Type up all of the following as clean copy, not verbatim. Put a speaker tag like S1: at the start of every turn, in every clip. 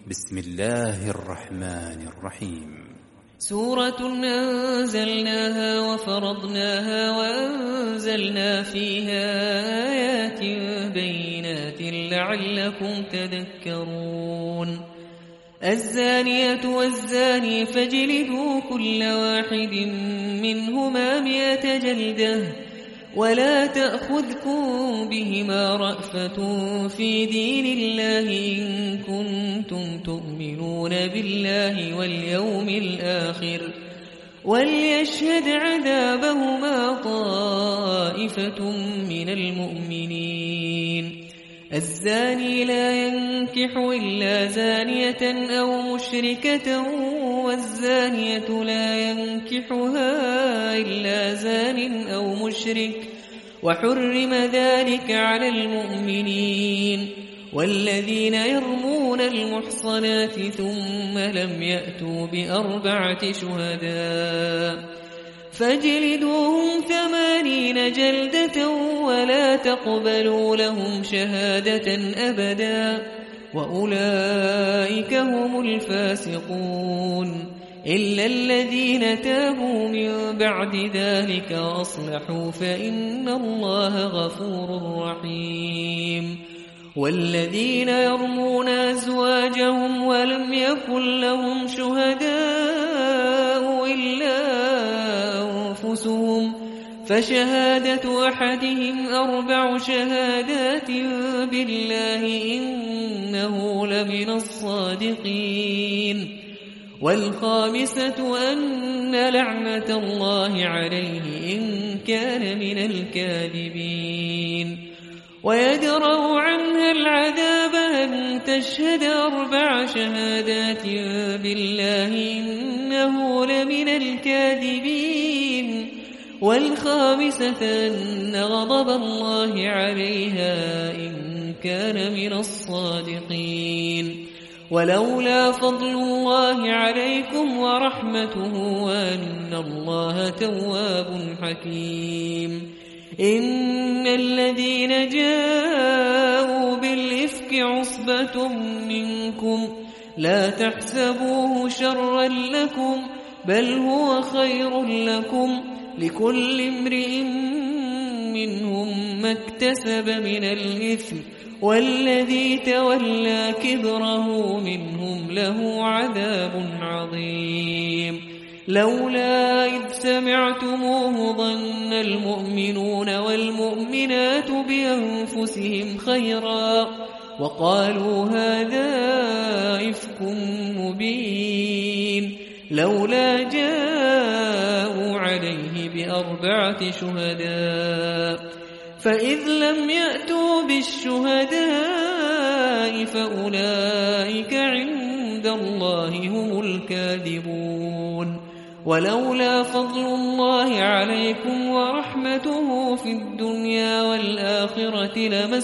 S1: بسم الله الرحمن الرحيم.
S2: سورة أنزلناها وفرضناها وأنزلنا فيها آيات بينات لعلكم تذكرون. الزانية والزاني فاجلدوا كل واحد منهما 100 جلدة ولا تأخذكم بهما رأفة في دين الله إن كنتم تؤمنون بالله واليوم الآخر وليشهد عذابهما طائفة من المؤمنين. الزاني لا ينكح إلا زانية أو مشركة والزانية لا ينكحها إلا زان أو مشرك وحرم ذلك على المؤمنين. والذين يرمون المحصنات ثم لم يأتوا ب4 شهداء فاجلدوهم 80 جلدة ولا تقبلوا لهم شهادة أبدا وأولئك هم الفاسقون إلا الذين تابوا من بعد ذلك وأصلحوا فإن الله غفور رحيم. والذين يرمون أزواجهم ولم يكن لهم شهداء إلا أنفسهم فشهادة أحدهم 4 شهادات بالله إنه لمن الصادقين. والخامسة أن لعنة الله عليه إن كان من الكاذبين. ويدرأ عنها العذاب أن تشهد 4 شهادات بالله إنه لمن الكاذبين. والخامسة أن غضب الله عليها إن كان من الصادقين. ولولا فضل الله عليكم ورحمته وأن الله تواب حكيم. إن الذين جاءوا بالإفك عصبة منكم لا تحسبوه شرا لكم بل هو خير لكم لكل امرئ منهم ما اكتسب من الإثم والذي تولى كبره منهم له عذاب عظيم. لولا إذ سمعتموه ظن المؤمنون والمؤمنات بأنفسهم خيرا وقالوا هذا إفك مبين. لولا جاءوا عليه ب4 شهداء فإذ لم يأتوا بالشهداء فأولئك عند الله هم الكاذبون. ولولا فضل الله عليكم ورحمته في الدنيا والآخرة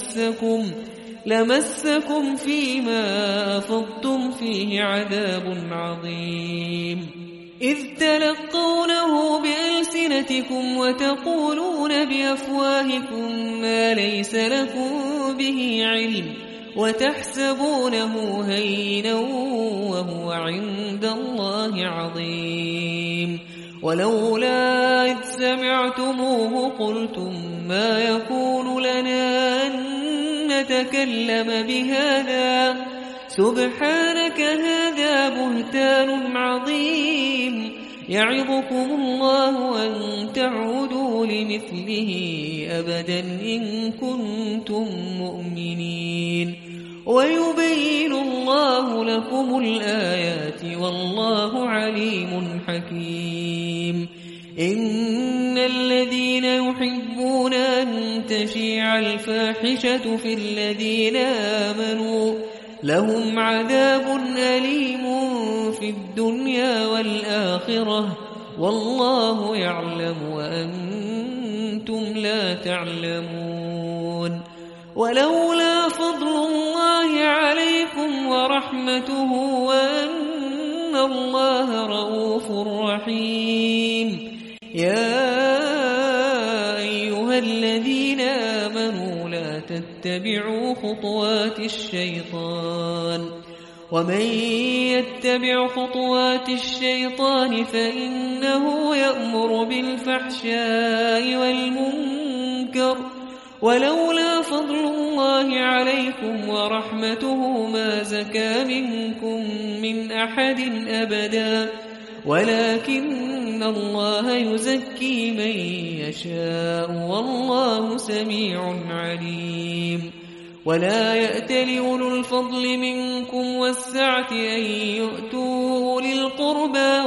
S2: لمسكم فيما أفضتم فيه عذاب عظيم. إذ تلقونه بألسنتكم وتقولون بأفواهكم ما ليس لكم به علم وتحسبونه هينا وهو عند الله عظيم. ولولا إذ سمعتموه قلتم ما يكون لنا أن نتكلم بهذا سبحانك هذا بهتان عظيم. يعظكم الله أن تعودوا لمثله أبدا إن كنتم مؤمنين. ويبين الله لكم الآيات والله عليم حكيم. إن الذين يحبون أن تشيع الفاحشة في الذين آمنوا لهم عذاب أليم في الدنيا والآخرة والله يعلم وأنتم لا تعلمون. ولولا فضل الله عليكم ورحمته وأن الله رؤوف رحيم. يا أيها الذين آمنوا لا تتبعوا خطوات الشيطان ومن يتبع خطوات الشيطان فإنه يأمر بالفحشاء والمنكر ولولا فضل الله عليكم ورحمته ما زكى منكم من أحد أبدا ولكن الله يزكي من يشاء والله سميع عليم ولا يأتل أولو الفضل منكم والسعة أن يؤتوا أولي القربى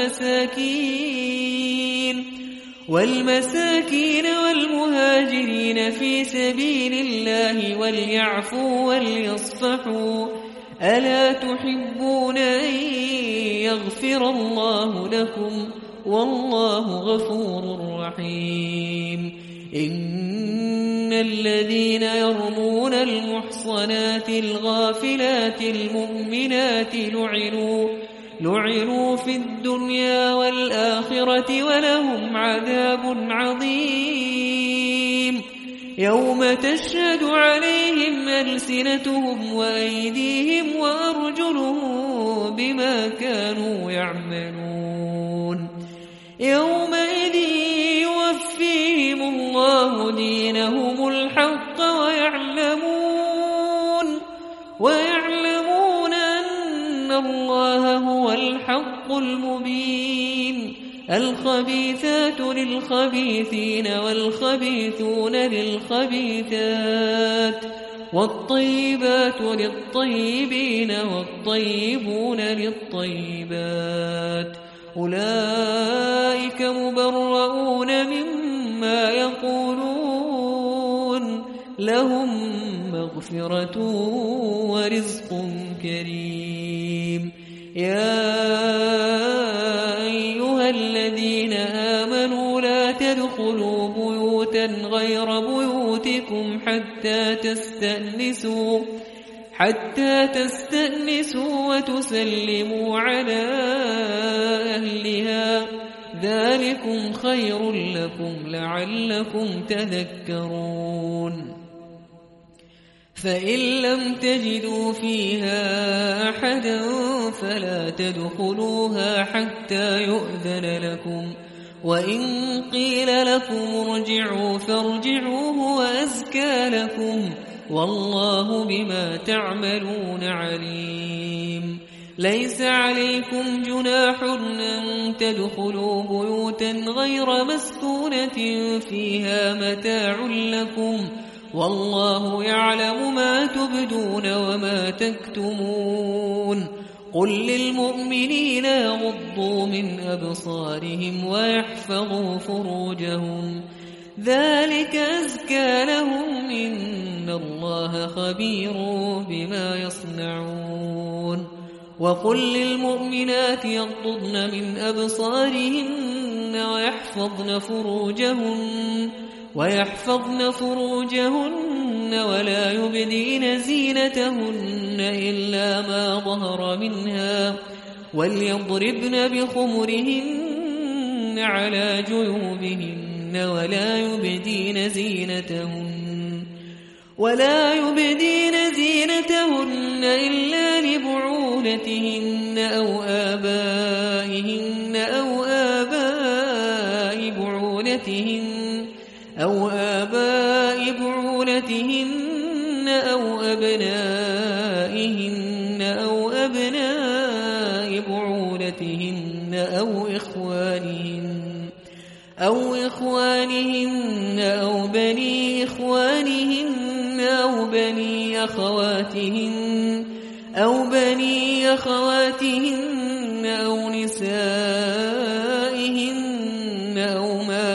S2: والمساكين والمهاجرين في سبيل الله وليعفوا وليصفحوا ألا تحبون أن يغفر الله لكم والله غفور رحيم إن الذين يرمون المحصنات الغافلات المؤمنات لعنوا في الدنيا والآخرة ولهم عذاب عظيم يوم تشهد عليهم ألسنتهم وأيديهم وأرجلهم بما كانوا يعملون يومئذ يوفيهم الله دينهم الحق ويعلمون أن الله هو الحق المبين الخبيثات للخبيثين والخبيثون للخبيثات والطيبات للطيبين والطيبون للطيبات أولئك مبرؤون مما يقولون لهم مغفرة ورزق كريم يا أيها الذين آمنوا لا تدخلوا بيوتا غير بيوتكم حتى تستأنسوا وتسلموا على أهلها ذلكم خير لكم لعلكم تذكرون فإن لم تجدوا فيها أحدا فلا تدخلوها حتى يؤذن لكم وإن قيل لكم ارجعوا فارجعوا هو أزكى لكم والله بما تعملون عليم ليس عليكم جناح أن تدخلوا بيوتا غير مسكونة فيها متاع لكم والله يعلم ما تبدون وما تكتمون قل للمؤمنين يغضوا من أبصارهم ويحفظوا فروجهم ذلك أزكى لهم إن الله خبير بما يصنعون وقل للمؤمنات يغضضن من أبصارهن ويحفظن فروجهن ولا يبدين زينتهن إلا ما ظهر منها وليضربن بخمرهن على جيوبهن ولا يبدين زينتهن إلا لبعولتهن أو آبائهن أو آباء بعولتهن أو أبنائهن أو أبناء بعولتهن أو إخوانهن أو بني إخوانهن أو بني أخواتهن أو نسائهن أو ما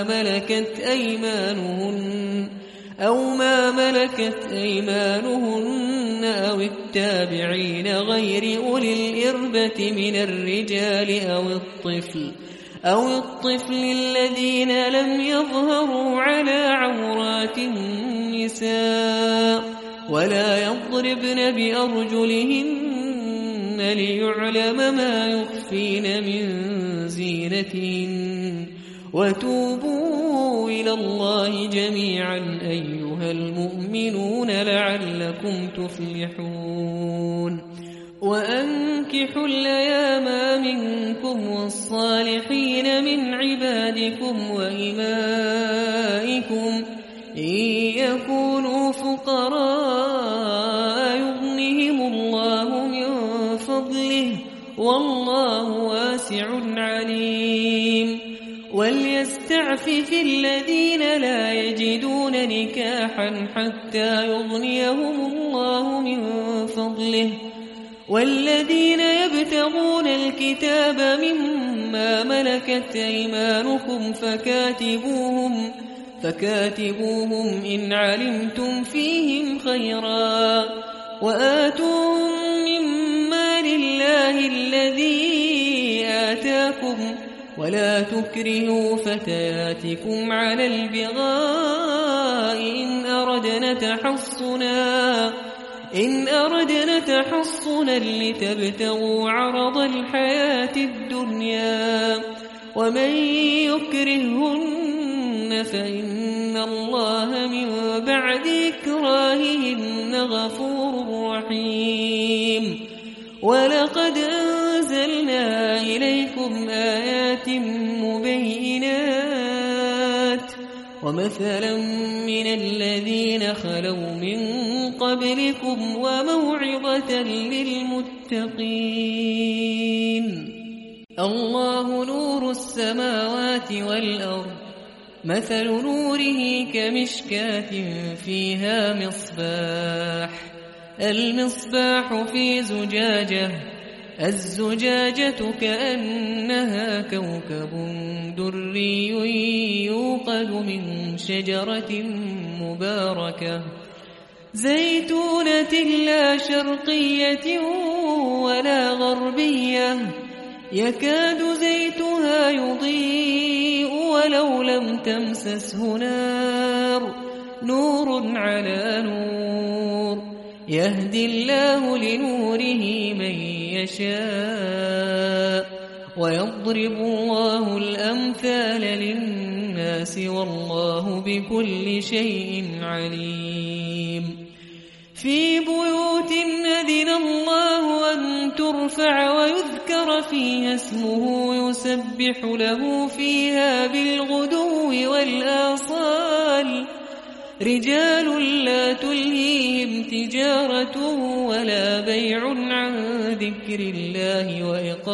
S2: ملكت أيمانهن التابعين غير أولي الإربة من الرجال أو الطفل الذين لم يظهروا على عورات النساء ولا يضربن بأرجلهن ليعلم ما يخفين من زينتهن وتوبوا إلى الله جميعا أيها المؤمنون لعلكم تفلحون وأنكحوا الأيام منكم والصالحين من عبادكم وإمائكم إن يكونوا فقراء يغنهم الله من فضله والله واسع عليم وليستعفف الذين لا يجدون نكاحا حتى يغنيهم الله من فضله والذين يبتغون الكتاب مما ملكت أيمانكم فكاتبوهم إن علمتم فيهم خيرا وآتوهم مما لله الذي آتاكم ولا تكرهوا فتياتكم على البغاء إن أردنا تحصنا لتبتغوا عرض الحياة الدنيا ومن يكرهن فإن الله من بعد إكراههن غفور رحيم ولقد أنزلنا إليكم آيات مبينات ومثلا من الذين خلوا من قبلكم وموعظة للمتقين الله نور السماوات والأرض مثل نوره كمشكاة فيها مصباح المصباح في زجاجة الزجاجة كأنها كوكب دري يوقد من شجرة مباركة زيتونة لا شرقية ولا غربية يكاد زيتها يضيء ولو لم تمسسه نور على نور يهدي الله لنوره من يشاء ويضرب الله الأمثال للناس والله بكل شيء عليم في بيوت أذن الله أن ترفع ويذكر فيها اسمه يسبح له فيها بالغدو والآصال رجال لا تلهيهم تجارة ولا بيع عن ذكر الله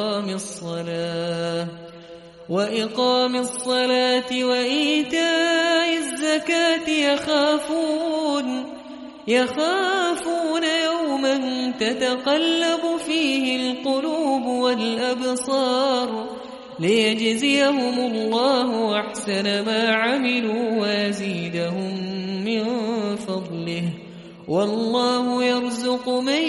S2: وإقام الصلاة وإيتاء الزكاة يخافون يوما تتقلب فيه القلوب والأبصار ليجزيهم الله أحسن ما عملوا ويزيدهم من فضله والله يرزق من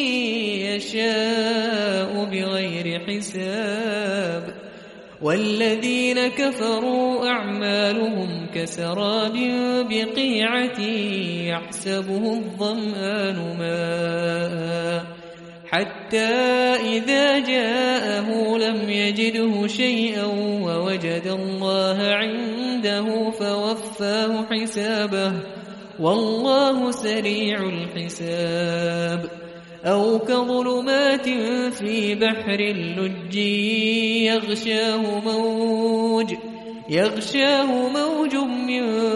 S2: يشاء بغير حساب والذين كفروا أعمالهم كسراب بقيعة يحسبه الظمآن ماء حتى إذا جاءه لم يجده شيئا ووجد الله عنده فوفاه حسابه والله سريع الحساب أو كظلمات في بحر اللج يغشاه موج من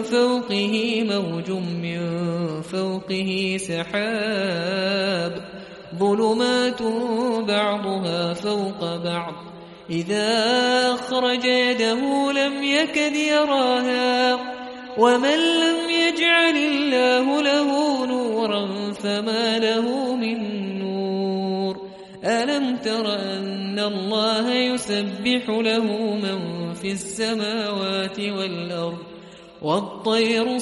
S2: فوقه سحاب ظلمات بعضها فوق بعض إذا أخرج يده لم يكد يراها ومن لم يجعل الله له نورا فما له من نور ألم تر أن الله يسبح له من في السماوات والأرض والطير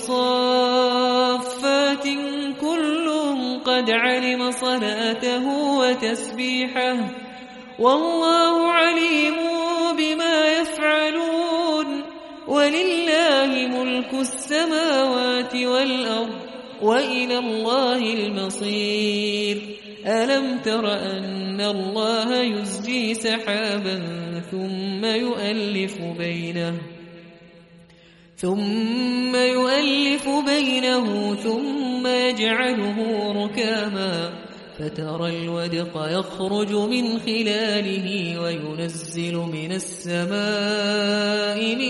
S2: صافات كل قد علم صلاته وتسبيحه والله عليم بما يفعلون ولله ملك السماوات والأرض وإلى الله المصير ألم تر أن الله يزجي سحابا ثم يؤلف بينه ثم يجعله ركاما فترى الودق يخرج من خلاله وينزل من السماء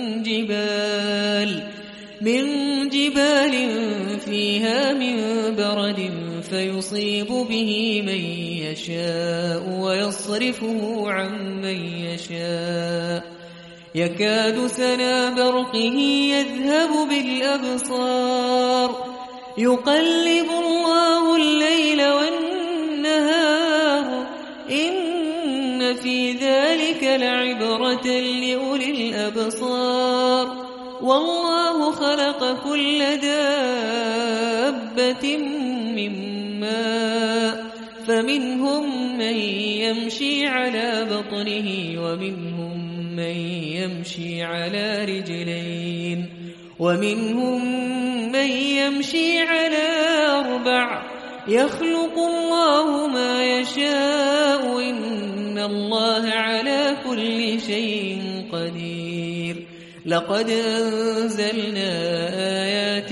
S2: من جبال فيها من برد فيصيب به من يشاء ويصرفه عن من يشاء يكاد سنا برقه يذهب بالأبصار يقلب الله الليل والنهار إن في ذلك لعبرة لأولي الأبصار والله خلق كل دابة من ماء فمنهم من يمشي على بطنه ومنهم من يمشي على رجلين ومنهم من يمشي على 4 يخلق الله ما يشاء إن الله على كل شيء قدير لقد أنزلنا آيات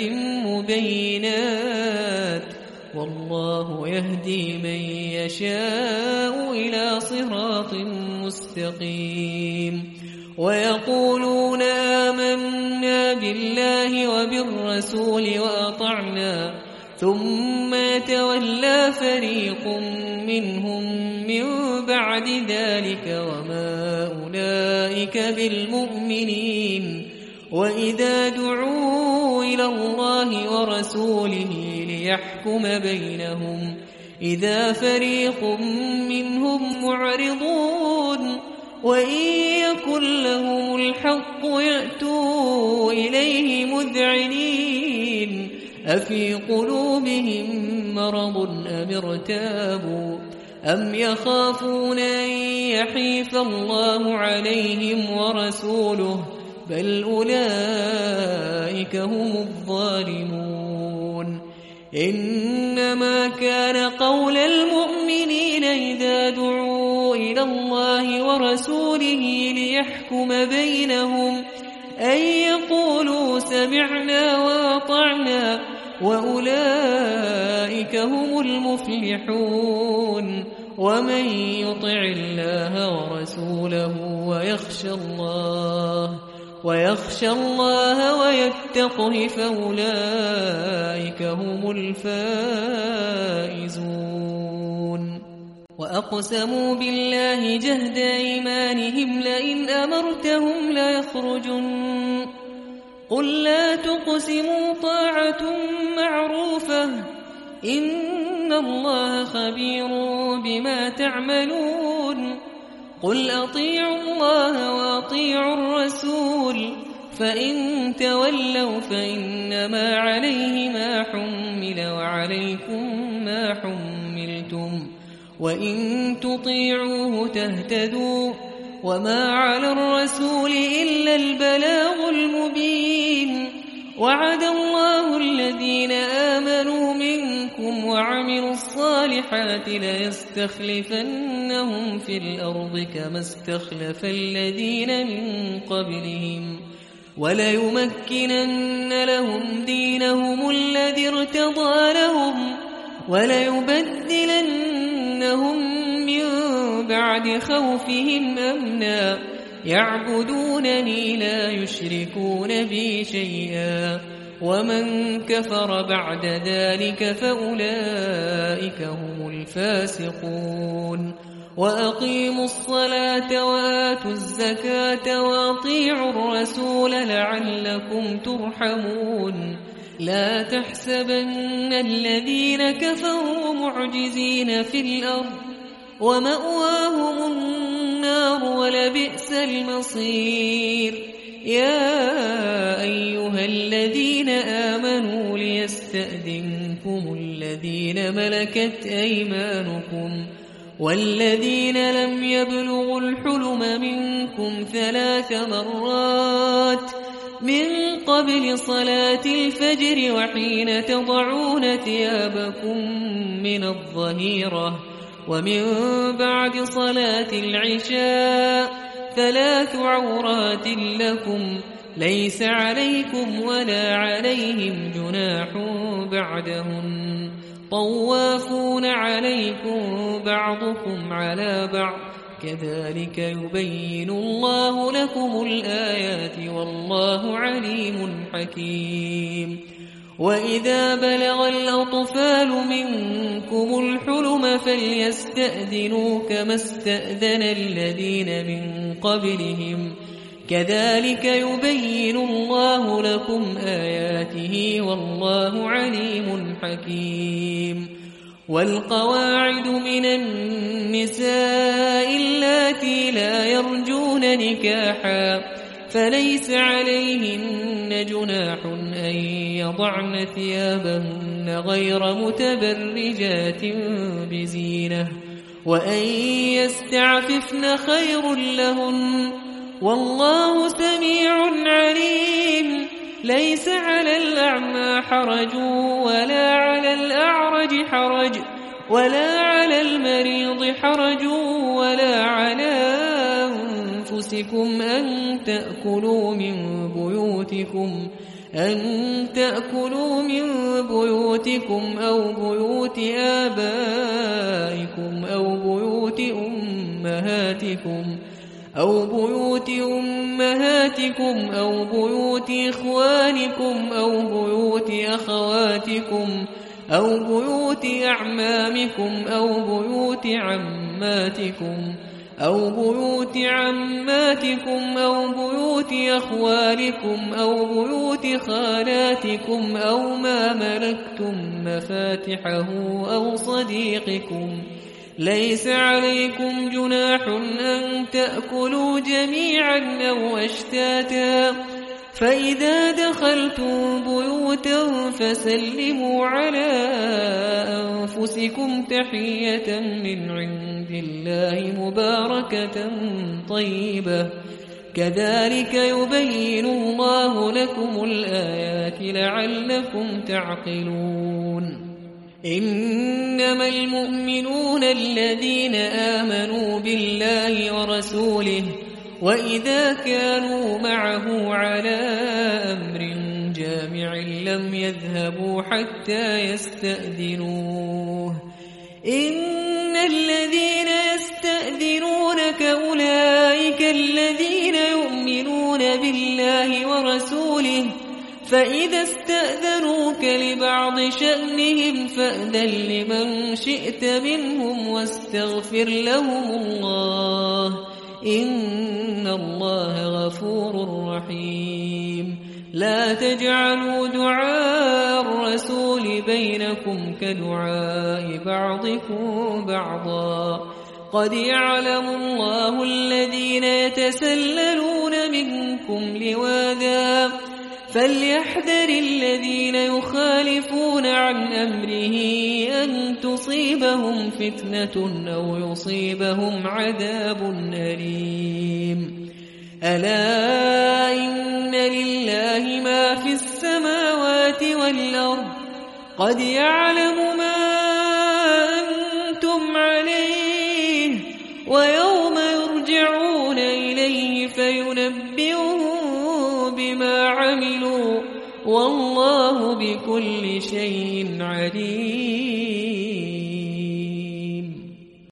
S2: مبينات والله يهدي من يشاء إلى صراط مستقيم ويقولون آمنا بالله وبالرسول وأطعنا ثم يتولى فريق منهم من بعد ذلك وما أولئك بالمؤمنين وإذا دعوا إلى الله ورسوله ليحكم بينهم إذا فريق منهم معرضون وإن يكن لهم الحق يأتوا إليه مذعنين أفي قلوبهم مرض أم ارتابوا أم يخافون أن يحيف الله عليهم ورسوله بل أولئك هم الظالمون إنما كان قول المؤمنين إذا دعوا إلى الله ورسوله ليحكم بينهم أن يقولوا سمعنا وأطعنا وأولئك هم المفلحون ومن يطع الله ورسوله ويخشى الله ويتقه فأولئك هم الفائزون وأقسموا بالله جهد أيمانهم لئن أمرتهم ليخرجن قل لا تقسموا طاعة معروفة إن الله خبير بما تعملون قل أطيعوا الله وأطيعوا الرسول فإن تولوا فإنما عليه ما حمل وعليكم ما حملتم وإن تطيعوه تهتدوا وما على الرسول إلا البلاغ المبين وعد الله الذين آمنوا منكم وعملوا الصالحات ليستخلفنهم في الأرض كما استخلف الذين من قبلهم وليمكنن لهم دينهم الذي ارتضى لهم وليبدلنهم من بعد خوفهم أمنا يعبدونني لا يشركون بي شيئا ومن كفر بعد ذلك فأولئك هم الفاسقون وأقيموا الصلاة وآتوا الزكاة وأطيعوا الرسول لعلكم ترحمون لا تحسبن الذين كفروا معجزين في الأرض ومأواهم النار ولبئس المصير يا أيها الذين آمنوا ليستأذنكم الذين ملكت أيمانكم والذين لم يبلغوا الحلم منكم 3 مرات من قبل صلاة الفجر وحين تضعون ثيابكم من الظهيرة ومن بعد صلاة العشاء 3 عورات لكم ليس عليكم ولا عليهم جناح بعدهن طوافون عليكم بعضكم على بعض كذلك يبين الله لكم الآيات والله عليم حكيم وإذا بلغ الأطفال منكم الحلم فليستأذنوا كما استأذن الذين من قبلهم كذلك يبين الله لكم آياته والله عليم حكيم والقواعد من النساء اللاتي لا يرجون نكاحا فليس عليهن جناح أن يضعن ثيابهن غير متبرجات بزينة وأن يستعففن خير لهن والله سميع عليم ليس على الأعمى حرج ولا على الأعرج حرج ولا على المريض حرج ولا على أنفسكم أن تأكلوا من بيوتكم أو بيوت آبائكم أو بيوت أمهاتكم أو بيوت إخوانكم أو بيوت أخواتكم أو بيوت أعمامكم أو بيوت عماتكم أو بيوت عماتكم أو بيوت أخوالكم أو بيوت خالاتكم أو ما ملكتم مفاتحه أو صديقكم ليس عليكم جناح أن تأكلوا جميعا أو أشتاتا فإذا دخلتم بيوتا فسلموا على أنفسكم تحية من عند الله مباركة طيبة كذلك يبين الله لكم الآيات لعلكم تعقلون إنما المؤمنون الذين آمنوا بالله ورسوله وإذا كانوا معه على أمر جامع لم يذهبوا حتى يستأذنوه إن الذين يستأذنونك أولئك الذين يؤمنون بالله ورسوله فإذا استأذنوك لبعض شأنهم فأذن لمن شئت منهم واستغفر لهم الله إن الله غفور رحيم لا تجعلوا دعاء الرسول بينكم كدعاء بعضكم بعضا قد يعلم الله الذين يتسللون منكم لواذا فليحذر الذين يخالفون عن أمره أن تصيبهم فتنة أو يصيبهم عذاب أليم ألا إن لله ما في السماوات والأرض قد يعلم ما أنتم عليه ويوم يرجعون إليه فينبئهم بما عملوا والله بكل شيء عليم